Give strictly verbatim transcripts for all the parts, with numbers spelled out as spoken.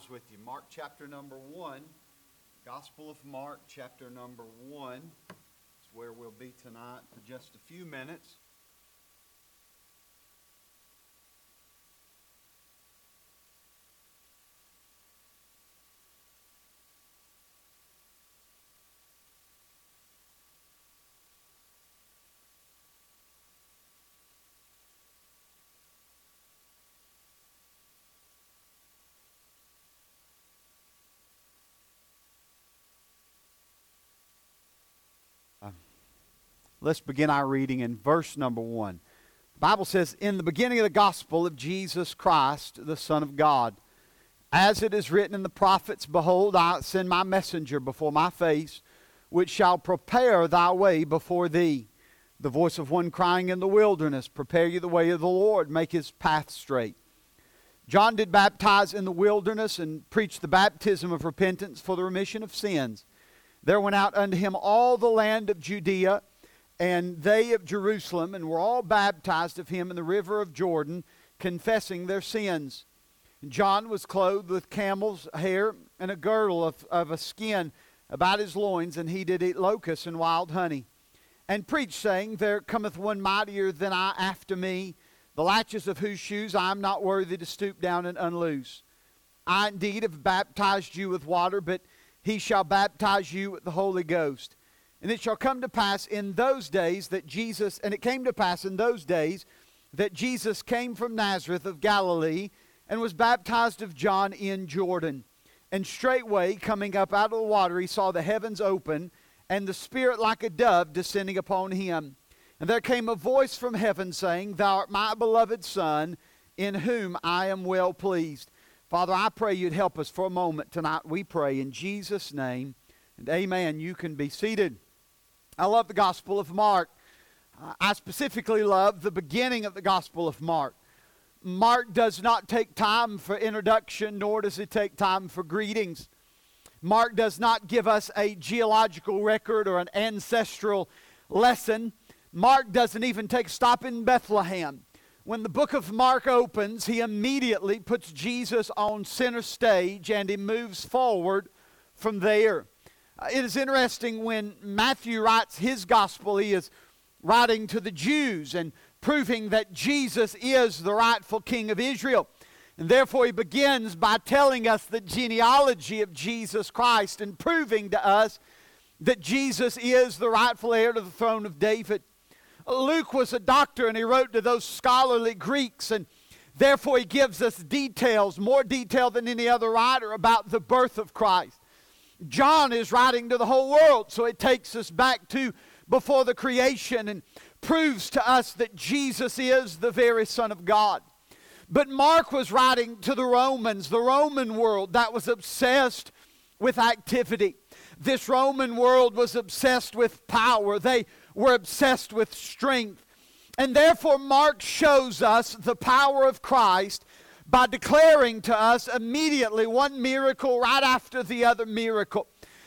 Bibles with you. Mark chapter number one. Gospel of Mark chapter number one. It's where we'll be tonight for just a few minutes. Let's begin our reading in verse number one. The Bible says, "In the beginning of the gospel of Jesus Christ, the Son of God, as it is written in the prophets, Behold, I send my messenger before my face, which shall prepare thy way before thee. The voice of one crying in the wilderness, Prepare ye the way of the Lord, make his path straight. John did baptize in the wilderness, and preached the baptism of repentance for the remission of sins. There went out unto him all the land of Judea, and they of Jerusalem, and were all baptized of him in the river of Jordan, confessing their sins. John was clothed with camel's hair, and a girdle of, of a skin about his loins, and he did eat locusts and wild honey. And preached, saying, There cometh one mightier than I after me, the latches of whose shoes I am not worthy to stoop down and unloose. I indeed have baptized you with water, but he shall baptize you with the Holy Ghost. And it shall come to pass in those days that Jesus, and it came to pass in those days that Jesus came from Nazareth of Galilee, and was baptized of John in Jordan. And straightway, coming up out of the water, he saw the heavens open, and the Spirit like a dove descending upon him. And there came a voice from heaven, saying, Thou art my beloved Son, in whom I am well pleased." Father, I pray you'd help us for a moment tonight. We pray in Jesus' name, and amen. You can be seated. I love the Gospel of Mark. Uh, I specifically love the beginning of the Gospel of Mark. Mark does not take time for introduction, nor does it take time for greetings. Mark does not give us a geological record or an ancestral lesson. Mark doesn't even take stop in Bethlehem. When the book of Mark opens, he immediately puts Jesus on center stage, and he moves forward from there. Uh, it is interesting when Matthew writes his gospel, he is writing to the Jews and proving that Jesus is the rightful king of Israel. And therefore he begins by telling us the genealogy of Jesus Christ and proving to us that Jesus is the rightful heir to the throne of David. Luke was a doctor, and he wrote to those scholarly Greeks, and therefore he gives us details, more detail than any other writer, about the birth of Christ. John is writing to the whole world, so it takes us back to before the creation and proves to us that Jesus is the very Son of God. But Mark was writing to the Romans, the Roman world that was obsessed with activity. This Roman world was obsessed with power. They were obsessed with strength. And therefore Mark shows us the power of Christ by declaring to us immediately one miracle right after the other miracle.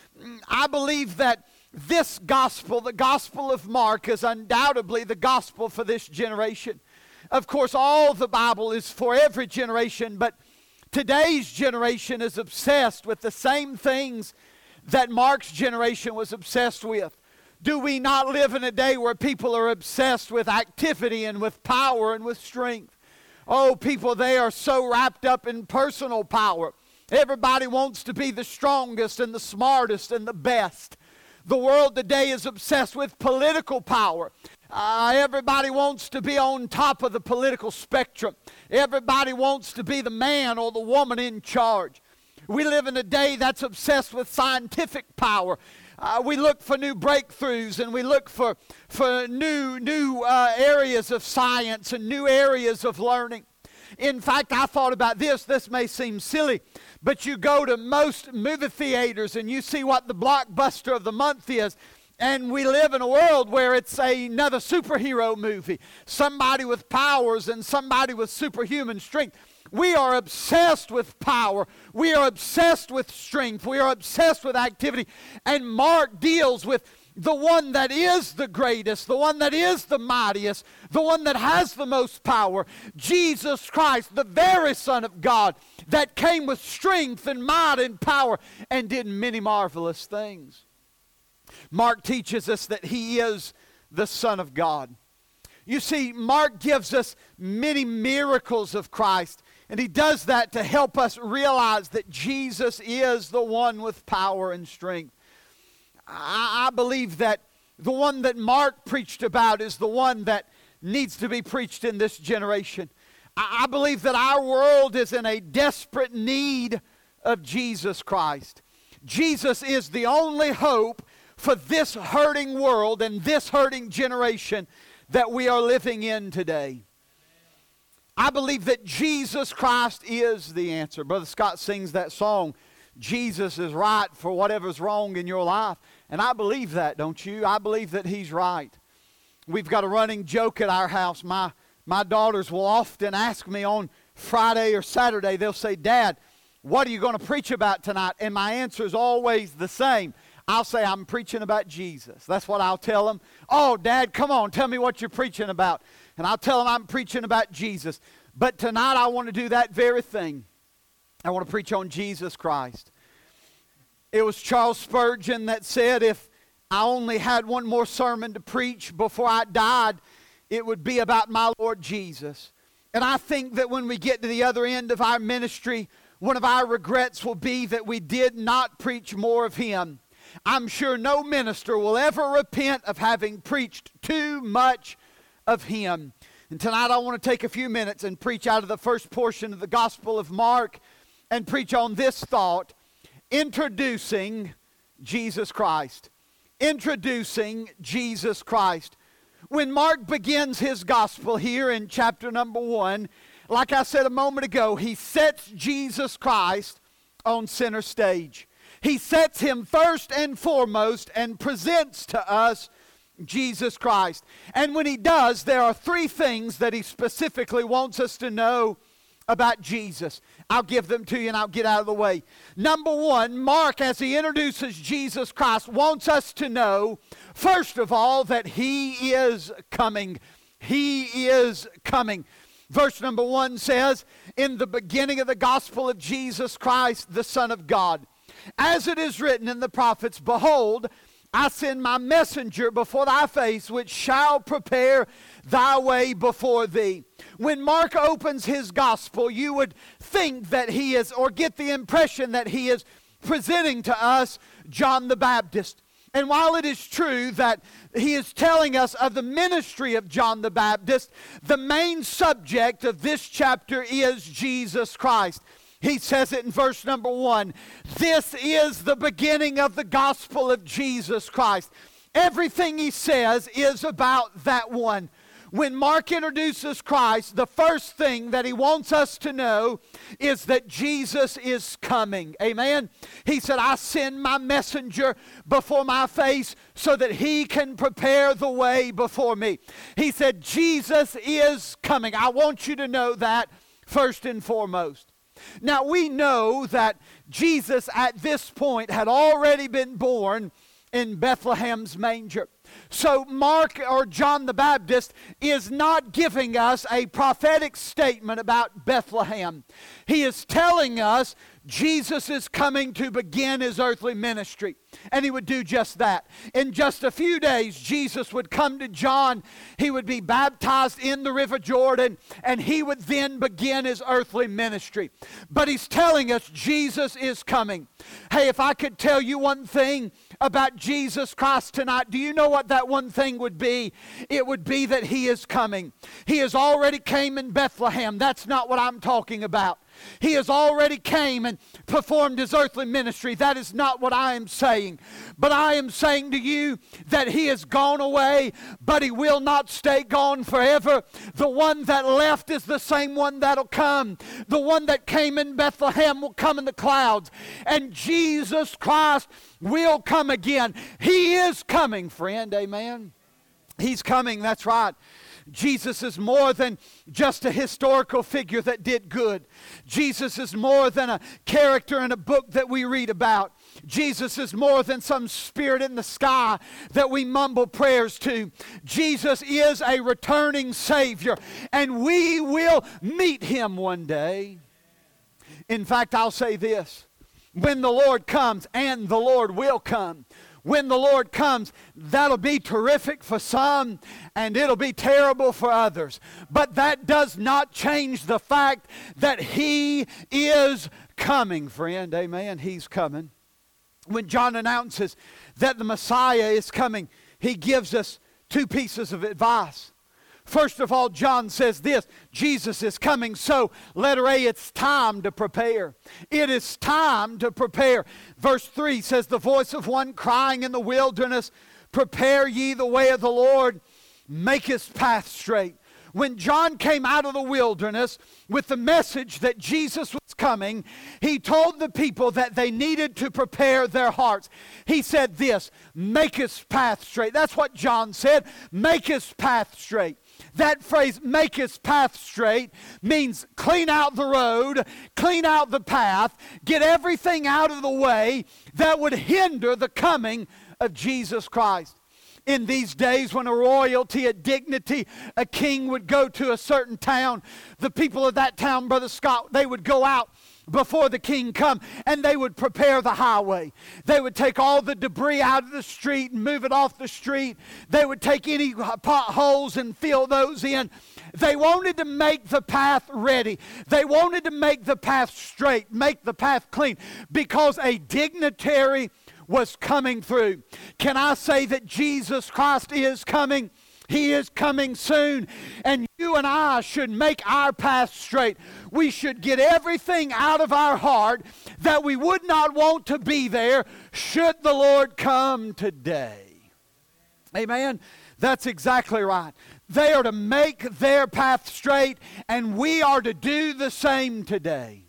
I believe that this gospel, the Gospel of Mark, is undoubtedly the gospel for this generation. Of course, all the Bible is for every generation, but today's generation is obsessed with the same things that Mark's generation was obsessed with. Do we not live in a day where people are obsessed with activity and with power and with strength? Oh, people, they are so wrapped up in personal power. Everybody wants to be the strongest and the smartest and the best. The world today is obsessed with political power. Uh, everybody wants to be on top of the political spectrum. Everybody wants to be the man or the woman in charge. We live in a day that's obsessed with scientific power. Uh, we look for new breakthroughs, and we look for, for new, new uh, areas of science and new areas of learning. In fact, I thought about this. This may seem silly, but you go to most movie theaters and you see what the blockbuster of the month is. And we live in a world where it's a, another superhero movie. Somebody with powers and somebody with superhuman strength. We are obsessed with power. We are obsessed with strength. We are obsessed with activity. And Mark deals with the one that is the greatest, the one that is the mightiest, the one that has the most power, Jesus Christ, the very Son of God, that came with strength and might and power and did many marvelous things. Mark teaches us that He is the Son of God. You see, Mark gives us many miracles of Christ, and he does that to help us realize that Jesus is the one with power and strength. I, I believe that the one that Mark preached about is the one that needs to be preached in this generation. I, I believe that our world is in a desperate need of Jesus Christ. Jesus is the only hope for this hurting world and this hurting generation that we are living in today. I believe that Jesus Christ is the answer. Brother Scott sings that song, Jesus is right for whatever's wrong in your life. And I believe that, don't you? I believe that He's right. We've got a running joke at our house. My, my daughters will often ask me on Friday or Saturday, they'll say, Dad, what are you going to preach about tonight? And my answer is always the same. I'll say, I'm preaching about Jesus. That's what I'll tell them. Oh, Dad, come on, tell me what you're preaching about. And I'll tell them I'm preaching about Jesus. But tonight I want to do that very thing. I want to preach on Jesus Christ. It was Charles Spurgeon that said, if I only had one more sermon to preach before I died, it would be about my Lord Jesus. And I think that when we get to the other end of our ministry, one of our regrets will be that we did not preach more of Him. I'm sure no minister will ever repent of having preached too much of Him. And tonight I want to take a few minutes and preach out of the first portion of the Gospel of Mark and preach on this thought, introducing Jesus Christ. Introducing Jesus Christ. When Mark begins his Gospel here in chapter number one, like I said a moment ago, he sets Jesus Christ on center stage. He sets Him first and foremost and presents to us Jesus Christ. And when He does, there are three things that He specifically wants us to know about Jesus. I'll give them to you and I'll get out of the way. Number one, Mark, as he introduces Jesus Christ, wants us to know, first of all, that He is coming. He is coming. Verse number one says, in the beginning of the gospel of Jesus Christ, the Son of God, as it is written in the prophets, behold, I send my messenger before thy face, which shall prepare thy way before thee. When Mark opens his gospel, you would think that he is, or get the impression that he is presenting to us John the Baptist. And while it is true that he is telling us of the ministry of John the Baptist, the main subject of this chapter is Jesus Christ. He says it in verse number one. This is the beginning of the gospel of Jesus Christ. Everything he says is about that one. When Mark introduces Christ, the first thing that he wants us to know is that Jesus is coming. Amen? He said, I send my messenger before my face so that he can prepare the way before me. He said, Jesus is coming. I want you to know that first and foremost. Now, we know that Jesus at this point had already been born in Bethlehem's manger. So Mark, or John the Baptist, is not giving us a prophetic statement about Bethlehem. He is telling us Jesus is coming to begin his earthly ministry. And he would do just that. In just a few days, Jesus would come to John. He would be baptized in the River Jordan, and he would then begin his earthly ministry. But he's telling us Jesus is coming. Hey, if I could tell you one thing about Jesus Christ tonight, do you know what that one thing would be? It would be that he is coming. He has already came in Bethlehem. That's not what I'm talking about. He has already came and performed his earthly ministry. That is not what I am saying. But I am saying to you that he has gone away, but he will not stay gone forever. The one that left is the same one that'll come. The one that came in Bethlehem will come in the clouds. And Jesus Christ will come again. He is coming, friend. Amen. He's coming, that's right. Jesus is more than just a historical figure that did good. Jesus is more than a character in a book that we read about. Jesus is more than some spirit in the sky that we mumble prayers to. Jesus is a returning Savior, and we will meet Him one day. In fact, I'll say this. When the Lord comes, and the Lord will come, when the Lord comes, that'll be terrific for some, and it'll be terrible for others. But that does not change the fact that He is coming, friend. Amen. He's coming. When John announces that the Messiah is coming, he gives us two pieces of advice. First of all, John says this: Jesus is coming, so letter A, it's time to prepare. It is time to prepare. Verse three says, the voice of one crying in the wilderness, prepare ye the way of the Lord, make His path straight. When John came out of the wilderness with the message that Jesus was coming, he told the people that they needed to prepare their hearts. He said this: make His path straight. That's what John said, make His path straight. That phrase, make His path straight, means clean out the road, clean out the path, get everything out of the way that would hinder the coming of Jesus Christ. In these days when a royalty, a dignity, a king would go to a certain town, the people of that town, Brother Scott, they would go out before the king come, and they would prepare the highway. They would take all the debris out of the street and move it off the street. They would take any potholes and fill those in. They wanted to make the path ready. They wanted to make the path straight, make the path clean, because a dignitary was coming through. Can I say that Jesus Christ is coming? He is coming soon, and you and I should make our path straight. We should get everything out of our heart that we would not want to be there should the Lord come today. Amen? That's exactly right. They are to make their path straight, and we are to do the same today.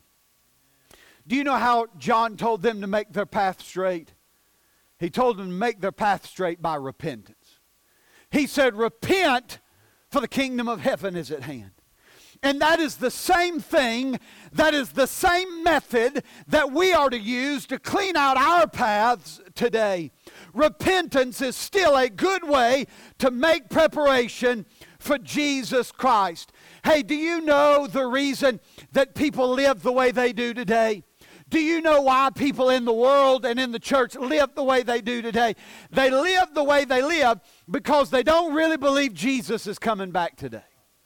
Do you know how John told them to make their path straight? He told them to make their path straight by repentance. He said, repent, for the kingdom of heaven is at hand. And that is the same thing, that is the same method that we are to use to clean out our paths today. Repentance is still a good way to make preparation for Jesus Christ. Hey, do you know the reason that people live the way they do today? Do you know why people in the world and in the church live the way they do today? They live the way they live because they don't really believe Jesus is coming back today.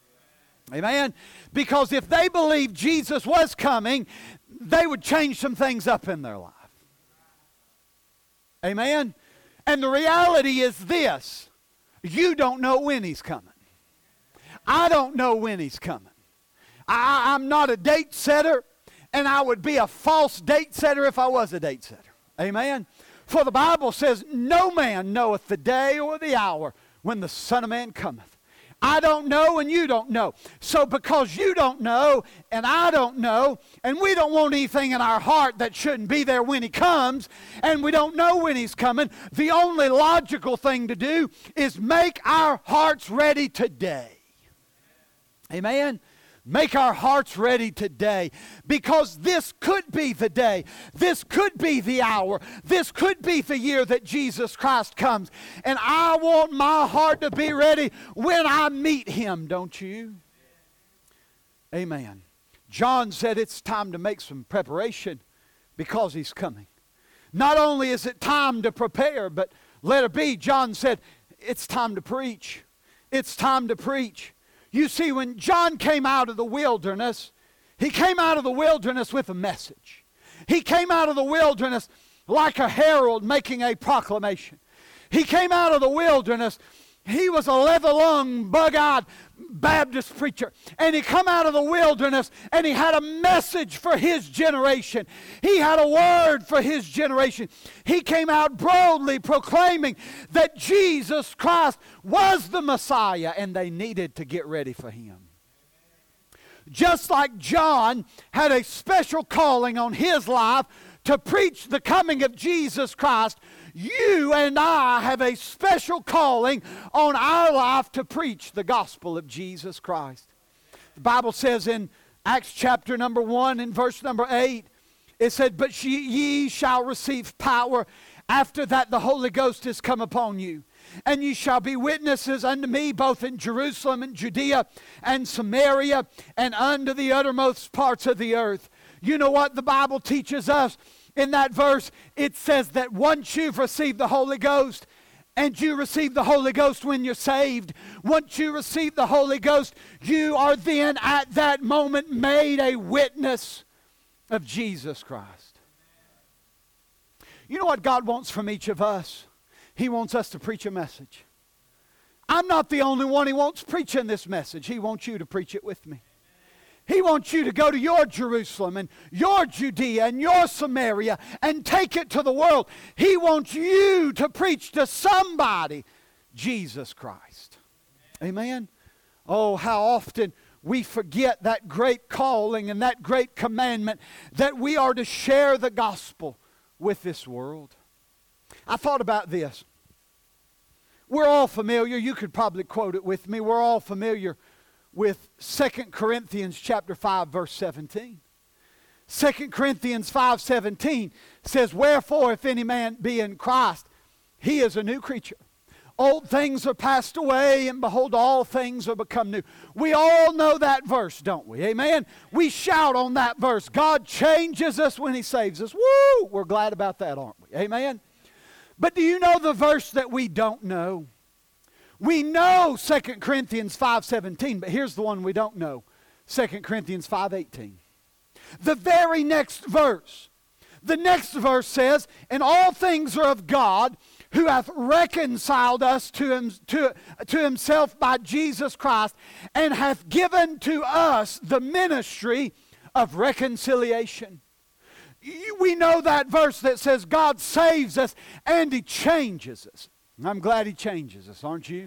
Amen? Because if they believed Jesus was coming, they would change some things up in their life. Amen? And the reality is this: you don't know when He's coming. I don't know when He's coming. I, I'm not a date setter. And I would be a false date setter if I was a date setter. Amen? For the Bible says, no man knoweth the day or the hour when the Son of Man cometh. I don't know and you don't know. So because you don't know and I don't know, and we don't want anything in our heart that shouldn't be there when He comes, and we don't know when He's coming, the only logical thing to do is make our hearts ready today. Amen? Make our hearts ready today, because this could be the day, this could be the hour, this could be the year that Jesus Christ comes. And I want my heart to be ready when I meet Him, don't you? Amen. John said it's time to make some preparation because He's coming. Not only is it time to prepare, but let it be, John said, it's time to preach. It's time to preach. You see, when John came out of the wilderness, he came out of the wilderness with a message. He came out of the wilderness like a herald making a proclamation. He came out of the wilderness. He was a leather-lung, bug-eyed Baptist preacher. And he come out of the wilderness and he had a message for his generation. He had a word for his generation. He came out boldly proclaiming that Jesus Christ was the Messiah and they needed to get ready for Him. Just like John had a special calling on his life to to preach the coming of Jesus Christ, you and I have a special calling on our life to preach the gospel of Jesus Christ. The Bible says in Acts chapter number one and verse number eight, it said, "But ye shall receive power. After that the Holy Ghost is come upon you. And ye shall be witnesses unto me both in Jerusalem and Judea and Samaria and unto the uttermost parts of the earth." You know what the Bible teaches us in that verse? It says that once you've received the Holy Ghost, and you receive the Holy Ghost when you're saved, once you receive the Holy Ghost, you are then at that moment made a witness of Jesus Christ. You know what God wants from each of us? He wants us to preach a message. I'm not the only one He wants preaching this message. He wants you to preach it with me. He wants you to go to your Jerusalem and your Judea and your Samaria and take it to the world. He wants you to preach to somebody Jesus Christ. Amen? Oh, how often we forget that great calling and that great commandment that we are to share the gospel with this world. I thought about this. We're all familiar, you could probably quote it with me, we're all familiar with Second Corinthians chapter five verse seventeen. Second Corinthians five seventeen says, "Wherefore if any man be in Christ, he is a new creature. Old things are passed away, and behold, all things are become new." We all know that verse, don't we? Amen? We shout on that verse. God changes us when He saves us. Woo! We're glad about that, aren't we? Amen? But do you know the verse that we don't know? We know Second Corinthians five seventeen, but here's the one we don't know. Second Corinthians five eighteen. The very next verse. The next verse says, "And all things are of God, who hath reconciled us to, him, to, to Himself by Jesus Christ, and hath given to us the ministry of reconciliation." We know that verse that says God saves us and He changes us. I'm glad He changes us, aren't you?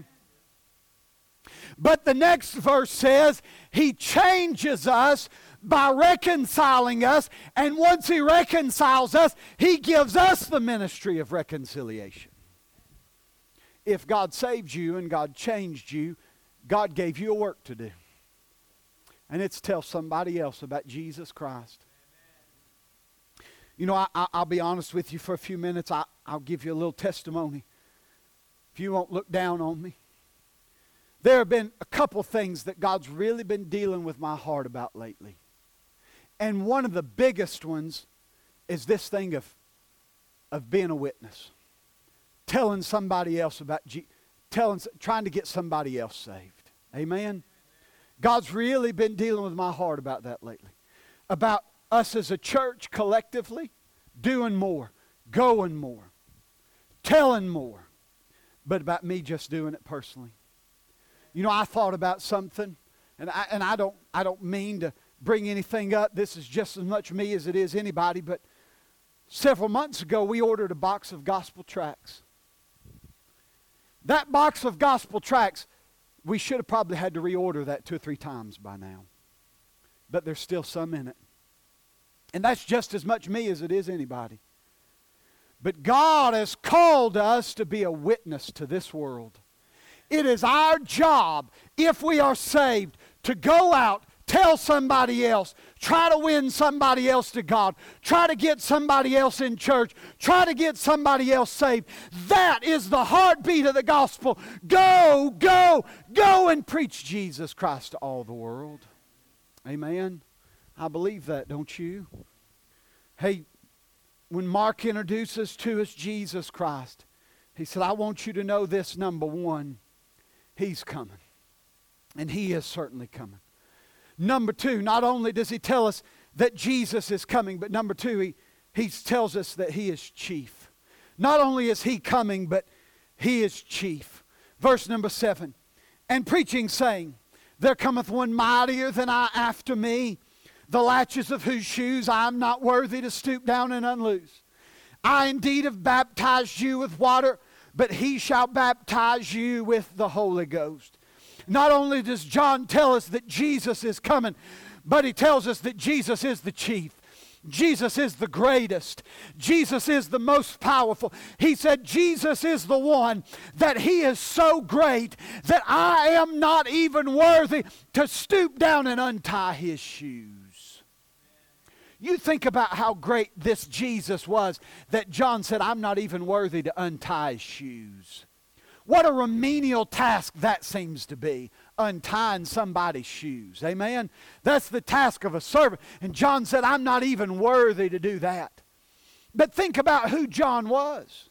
But the next verse says He changes us by reconciling us, and once He reconciles us, He gives us the ministry of reconciliation. If God saved you and God changed you, God gave you a work to do. And it's tell somebody else about Jesus Christ. You know, I, I, I'll be honest with you for a few minutes. I, I'll give you a little testimony. If you won't look down on me. There have been a couple things that God's really been dealing with my heart about lately. And one of the biggest ones is this thing of, of being a witness. Telling somebody else about Jesus. Telling, trying to get somebody else saved. Amen? God's really been dealing with my heart about that lately. About us as a church collectively doing more, going more, telling more. But about me just doing it personally. You know, I thought about something, and I, and I don't I don't mean to bring anything up. This is just as much me as it is anybody, but several months ago we ordered a box of gospel tracts. That box of gospel tracts, we should have probably had to reorder that two or three times by now. But there's still some in it. And that's just as much me as it is anybody. But God has called us to be a witness to this world. It is our job, if we are saved, to go out, tell somebody else, try to win somebody else to God, try to get somebody else in church, try to get somebody else saved. That is the heartbeat of the gospel. Go, go, go and preach Jesus Christ to all the world. Amen. I believe that, don't you? Hey, when Mark introduces to us Jesus Christ, he said, I want you to know this, number one, He's coming. And He is certainly coming. Number two, not only does He tell us that Jesus is coming, but number two, He, he tells us that He is chief. Not only is He coming, but He is chief. Verse number seven, and preaching, saying, there cometh one mightier than I after me, the latches of whose shoes I am not worthy to stoop down and unloose. I indeed have baptized you with water, but He shall baptize you with the Holy Ghost. Not only does John tell us that Jesus is coming, but he tells us that Jesus is the chief. Jesus is the greatest. Jesus is the most powerful. He said Jesus is the one that He is so great that I am not even worthy to stoop down and untie His shoes. You think about how great this Jesus was that John said, I'm not even worthy to untie His shoes. What a remedial task that seems to be, untying somebody's shoes. Amen? That's the task of a servant. And John said, I'm not even worthy to do that. But think about who John was.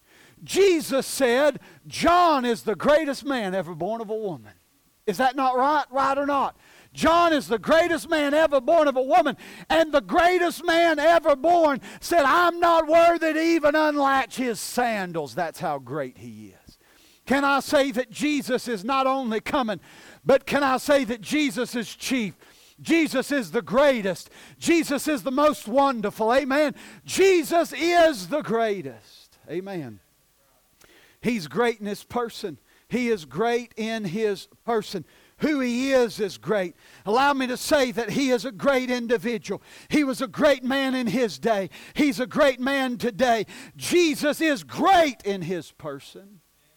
Jesus said, John is the greatest man ever born of a woman. Is that not right? Right or not? John is the greatest man ever born of a woman. And the greatest man ever born said, I'm not worthy to even unlatch his sandals. That's how great he is. Can I say that Jesus is not only coming, but can I say that Jesus is chief? Jesus is the greatest. Jesus is the most wonderful. Amen. Jesus is the greatest. Amen. He's great in His person. He is great in His person. Who He is is great. Allow me to say that He is a great individual. He was a great man in His day. He's a great man today. Jesus is great in His person.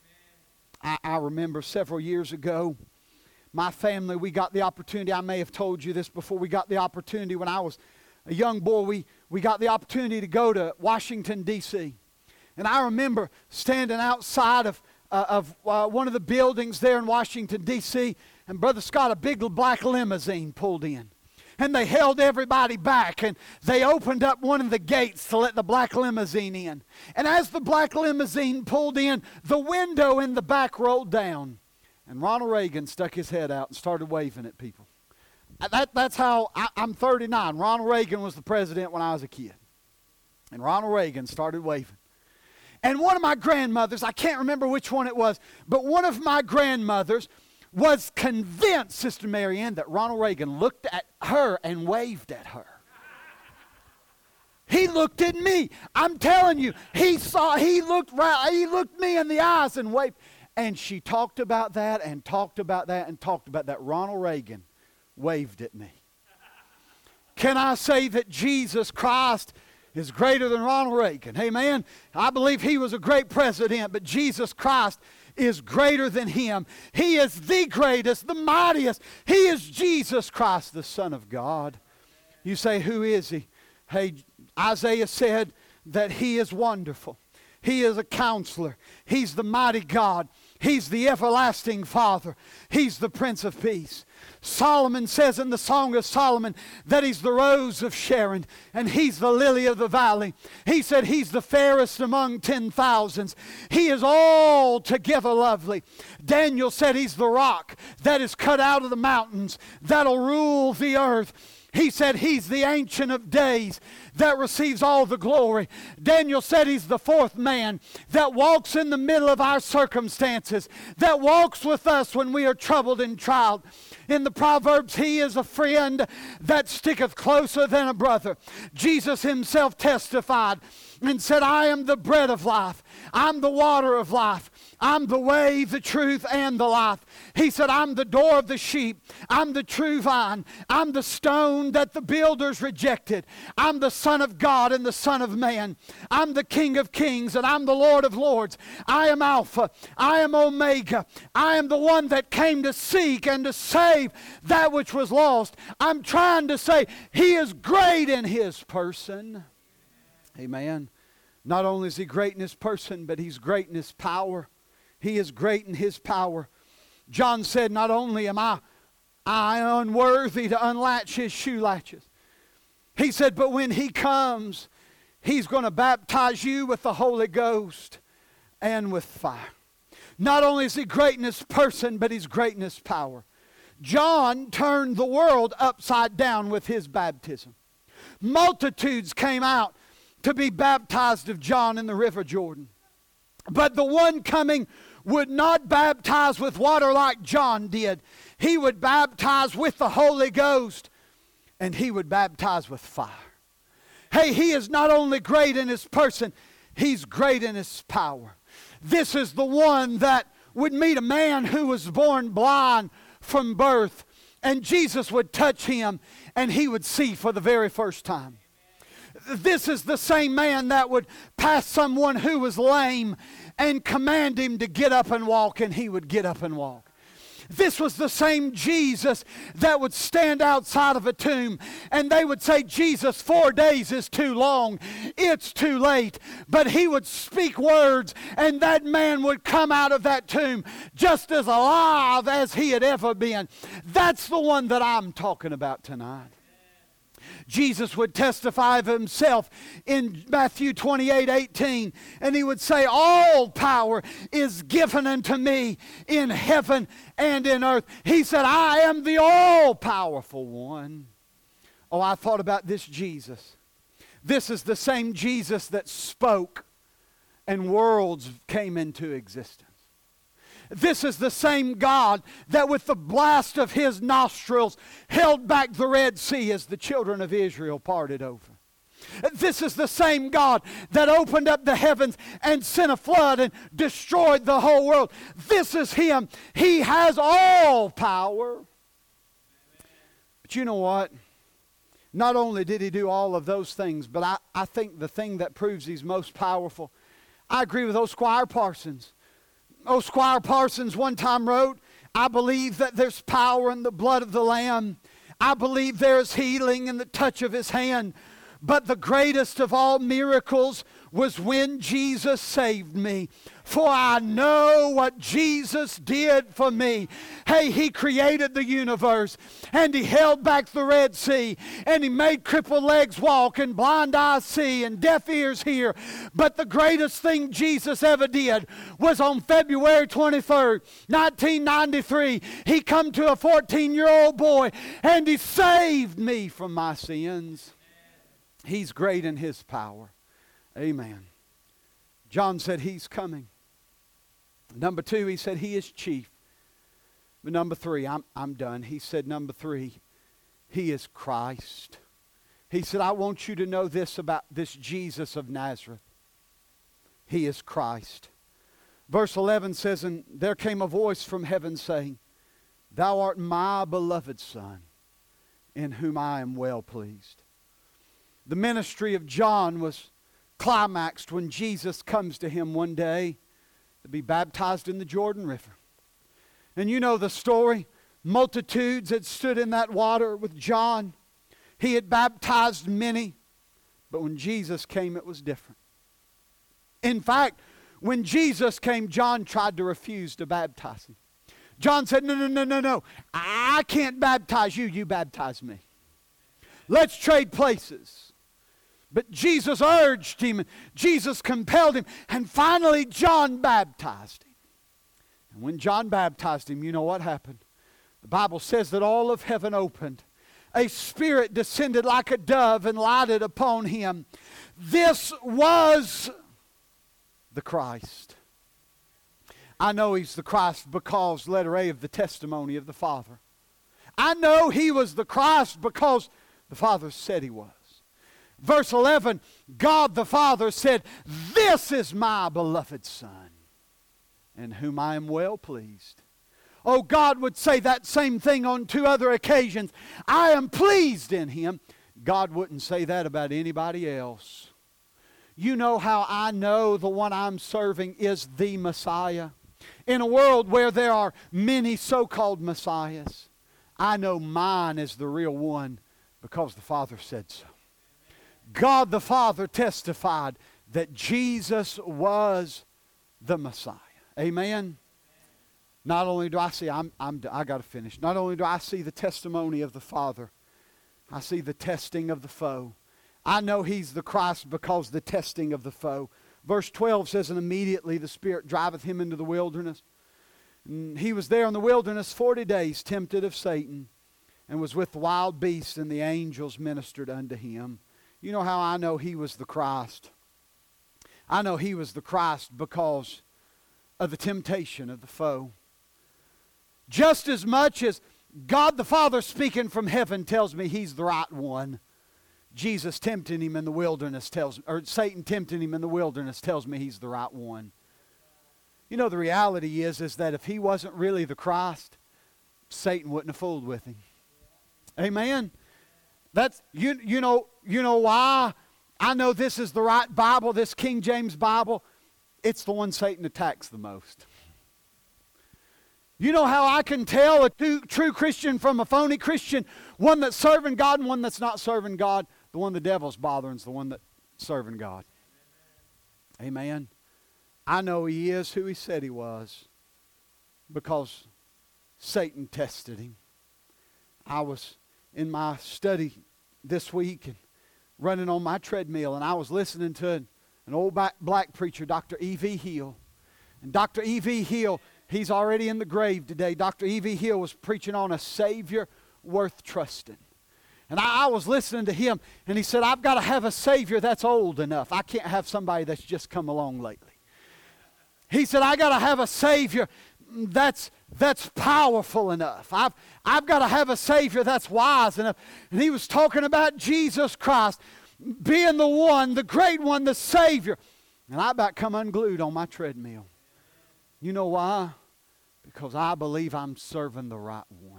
I, I remember several years ago, my family, we got the opportunity, I may have told you this before, we got the opportunity when I was a young boy, we, we got the opportunity to go to Washington, D C And I remember standing outside of, uh, of uh, one of the buildings there in Washington, D C, and Brother Scott, a big black limousine pulled in. And they held everybody back, and they opened up one of the gates to let the black limousine in. And as the black limousine pulled in, the window in the back rolled down. And Ronald Reagan stuck his head out and started waving at people. That, that's how, I, I'm thirty-nine. Ronald Reagan was the president when I was a kid. And Ronald Reagan started waving. And one of my grandmothers, I can't remember which one it was, but one of my grandmothers was convinced, Sister Mary Ann, that Ronald Reagan looked at her and waved at her. He looked at me. I'm telling you, he saw, he looked right, he looked me in the eyes and waved. And she talked about that and talked about that and talked about that. Ronald Reagan waved at me. Can I say that Jesus Christ is greater than Ronald Reagan? Amen. I believe he was a great president, but Jesus Christ is greater than him. He is the greatest, the mightiest. He is Jesus Christ, the Son of God. You say, who is He? Hey, Isaiah said that He is wonderful. He is a counselor. He's the mighty God. He's the everlasting Father. He's the Prince of Peace. Solomon says in the Song of Solomon that He's the rose of Sharon and He's the lily of the valley. He said He's the fairest among ten thousands. He is altogether lovely. Daniel said He's the rock that is cut out of the mountains that'll rule the earth. He said He's the Ancient of Days that receives all the glory. Daniel said He's the fourth man that walks in the middle of our circumstances, that walks with us when we are troubled and tried. In the Proverbs, He is a friend that sticketh closer than a brother. Jesus Himself testified and said, I am the bread of life. I'm the water of life. I'm the way, the truth, and the life. He said, I'm the door of the sheep. I'm the true vine. I'm the stone that the builders rejected. I'm the Son of God and the Son of Man. I'm the King of kings and I'm the Lord of lords. I am Alpha. I am Omega. I am the one that came to seek and to save that which was lost. I'm trying to say He is great in His person. Amen. Not only is He great in His person, but He's great in His power. He is great in His power. John said, not only am I, I unworthy to unlatch His shoe latches. He said, but when He comes, He's going to baptize you with the Holy Ghost and with fire. Not only is He great in His person, but He's great in His power. John turned the world upside down with his baptism. Multitudes came out to be baptized of John in the River Jordan. But the one coming would not baptize with water like John did. He would baptize with the Holy Ghost, and He would baptize with fire. Hey, He is not only great in His person, He's great in His power. This is the one that would meet a man who was born blind from birth, and Jesus would touch him, and he would see for the very first time. This is the same man that would pass someone who was lame and command him to get up and walk, and he would get up and walk. This was the same Jesus that would stand outside of a tomb and they would say, Jesus, four days is too long. It's too late. But he would speak words and that man would come out of that tomb just as alive as he had ever been. That's the one that I'm talking about tonight. Jesus would testify of himself in Matthew twenty-eight eighteen, and he would say, all power is given unto me in heaven and in earth. He said, I am the all-powerful one. Oh, I thought about this Jesus. This is the same Jesus that spoke and worlds came into existence. This is the same God that with the blast of his nostrils held back the Red Sea as the children of Israel parted over. This is the same God that opened up the heavens and sent a flood and destroyed the whole world. This is him. He has all power. But you know what? Not only did he do all of those things, but I, I think the thing that proves he's most powerful, I agree with old Squire Parsons. Oh, Squire Parsons one time wrote, I believe that there's power in the blood of the Lamb. I believe there is healing in the touch of his hand. But the greatest of all miracles was when Jesus saved me. For I know what Jesus did for me. Hey, he created the universe and he held back the Red Sea and he made crippled legs walk and blind eyes see and deaf ears hear. But the greatest thing Jesus ever did was on February twenty-third, nineteen ninety-three, he come to a fourteen-year-old boy and he saved me from my sins. He's great in his power. Amen. John said he's coming. Number two, he said he is chief. But number three, I'm, I'm done. He said number three, he is Christ. He said, I want you to know this about this Jesus of Nazareth. He is Christ. Verse eleven says, and there came a voice from heaven saying, Thou art my beloved Son, in whom I am well pleased. The ministry of John was climaxed when Jesus comes to him one day to be baptized in the Jordan River. And you know the story. Multitudes had stood in that water with John. He had baptized many. But when Jesus came, it was different. In fact, when Jesus came, John tried to refuse to baptize him. John said, no, no, no, no, no. I can't baptize you. You baptize me. Let's trade places. But Jesus urged him, Jesus compelled him, and finally John baptized him. And when John baptized him, you know what happened? The Bible says that all of heaven opened. A spirit descended like a dove and lighted upon him. This was the Christ. I know he's the Christ because, letter A, of the testimony of the Father. I know he was the Christ because the Father said he was. Verse eleven, God the Father said, This is my beloved Son, in whom I am well pleased. Oh, God would say that same thing on two other occasions. I am pleased in him. God wouldn't say that about anybody else. You know how I know the one I'm serving is the Messiah? In a world where there are many so-called Messiahs, I know mine is the real one because the Father said so. God the Father testified that Jesus was the Messiah. Amen? Not only do I see, I'm, I'm, I got to finish. Not only do I see the testimony of the Father, I see the testing of the foe. I know he's the Christ because the testing of the foe. Verse twelve says, and immediately the Spirit driveth him into the wilderness. And he was there in the wilderness forty days, tempted of Satan, and was with wild beasts, and the angels ministered unto him. You know how I know he was the Christ? I know he was the Christ because of the temptation of the foe. Just as much as God the Father speaking from heaven tells me he's the right one, Jesus tempting him in the wilderness tells or Satan tempting him in the wilderness tells me he's the right one. You know, the reality is, is that if he wasn't really the Christ, Satan wouldn't have fooled with him. Amen? That's, you, you know, you know why I know this is the right Bible, this King James Bible. It's the one Satan attacks the most. You know how I can tell a true, true Christian from a phony Christian? One that's serving God and one that's not serving God. The one the devil's bothering is the one that's serving God. Amen. I know he is who he said he was because Satan tested him. I was in my study this week and running on my treadmill, and I was listening to an, an old black, black preacher, Doctor E V Hill. And Doctor E V Hill, he's already in the grave today. Doctor E V Hill was preaching on a Savior worth trusting. And I, I was listening to him, and he said, I've got to have a Savior that's old enough. I can't have somebody that's just come along lately. He said, I got to have a Savior that's that's powerful enough. I've, I've got to have a Savior that's wise enough. And he was talking about Jesus Christ being the one, the great one, the Savior. And I about come unglued on my treadmill. You know why? Because I believe I'm serving the right one.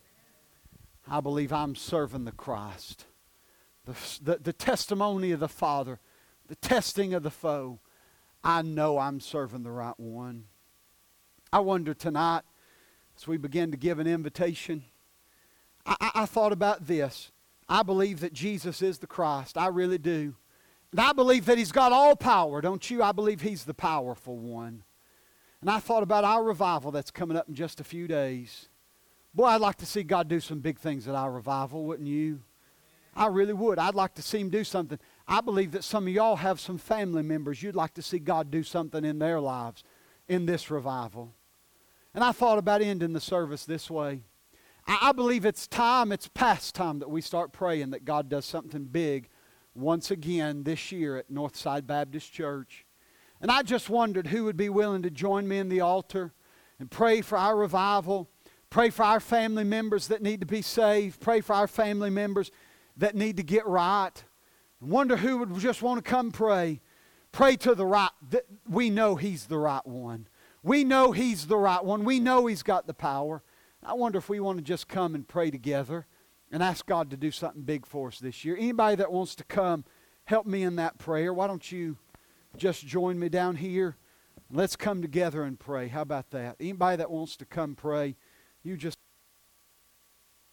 I believe I'm serving the Christ. The, the, the testimony of the Father, the testing of the foe. I know I'm serving the right one. I wonder tonight, as we begin to give an invitation, I, I, I thought about this. I believe that Jesus is the Christ. I really do. And I believe that He's got all power, don't you? I believe He's the powerful one. And I thought about our revival that's coming up in just a few days. Boy, I'd like to see God do some big things at our revival, wouldn't you? I really would. I'd like to see Him do something. I believe that some of y'all have some family members you'd like to see God do something in their lives in this revival. And I thought about ending the service this way. I, I believe it's time, it's past time that we start praying that God does something big once again this year at Northside Baptist Church. And I just wondered who would be willing to join me in the altar and pray for our revival, pray for our family members that need to be saved, pray for our family members that need to get right. I wonder who would just want to come pray. Pray to the right. We know He's the right one. We know He's the right one. We know He's got the power. I wonder if we want to just come and pray together and ask God to do something big for us this year. Anybody that wants to come, help me in that prayer. Why don't you just join me down here? Let's come together and pray. How about that? Anybody that wants to come pray, you just